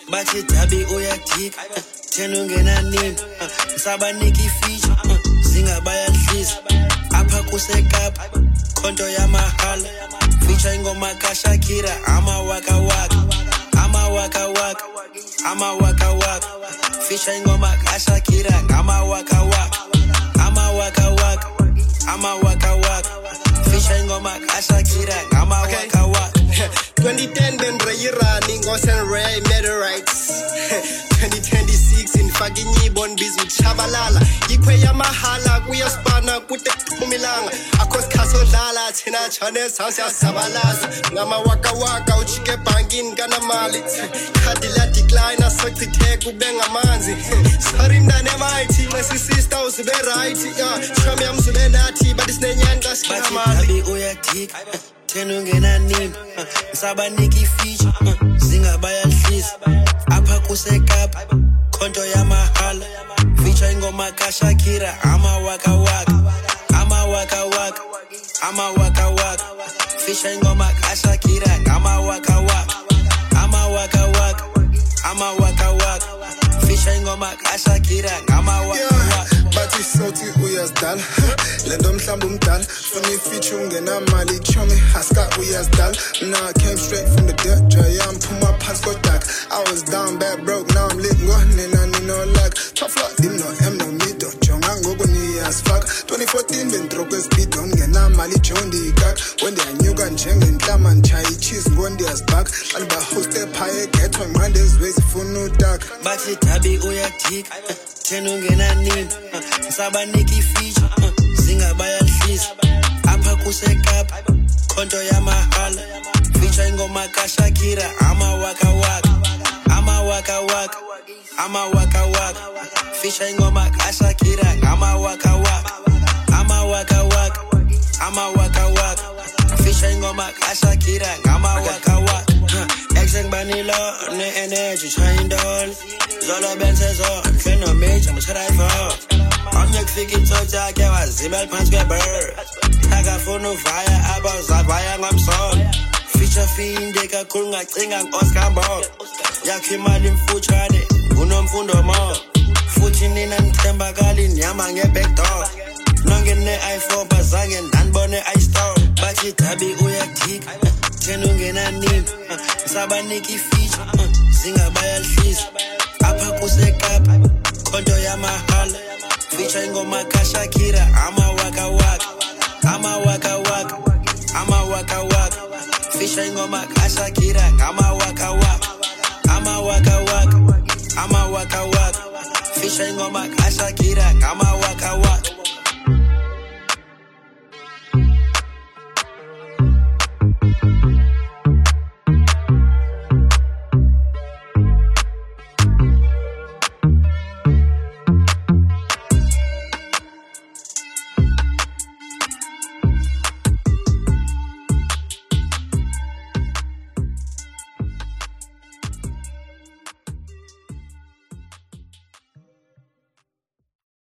bathi dabi uyathika thena ungena nini sabanika ifeature zingabayadlisa apha kusekapa konto yamahala feature ingoma kaShakira amawaka waka feature ingoma kaShakira amawaka waka feature ingoma kaShakira amawaka waka 2010 then Ray running Ocean Ray meteorites 2026 in fucking born busy chabalala ikwe yamahala kuyaspana kude umilanga akos khaso dlala thina chane sasya sabalaza ngama waka uchike bankini kana mali khadi la decline asachithe kube ngamanzi sorry mntane mighty my sister usibe right shami yamsibe nathi but isinenyanga sikamali uyathika thena ungena nini sabanika ifeature zingabayadlisa apha kusekapa konto yamahala feature ingoma kaShakira amawaka waka feature ingoma kaShakira amawaka waka feature ingoma kaShakira amawaka waka bathi sothi uyazdala lento mhlamba umdala funa ifeature ungena mali chomi haska uyazdala now I came straight from the dirt jam phuma phansi kodak I was down bad broke now I'm lit ngonina no luck tough luck dim no m no middle jonga ngokuni as fuck 2014 bendroke speed ungena mali jondi gag when they anyuka njengenhlama nchaya cheese ngondi as back aliba host ephaya ghetto Mondays ways funa udak bathi dabi uyathika thena ungena nini sabanika ifeature zingabayadlisa apha kusekapa konto yamahala feature ingoma kaShakira amawaka waka feature ingoma kaShakira amawaka waka feature ingoma kaShakira amawaka waka Exeng banilo ne energy chain doll Zolo bensezo Feno major msharaifo Omnyek fiki toja ke wazibel pants kwe bird Taka funu vaya aba zavaya ngomson Feature fiinde kakhulu ngacinga Oscar Ball Yakho imali mfutshane unomfundo mo Futhi nina nithembakali nyama ngebackdoor Nongene i4 bazange ndanibone iStore bathi dabi uyathika thena ungena nini sabanika ifeature zingabayadlisa apha kusekapa konto yamahala feature ingoma kaShakira amawaka waka feature ingoma kaShakira amawaka waka feature ingoma kaShakira amawaka waka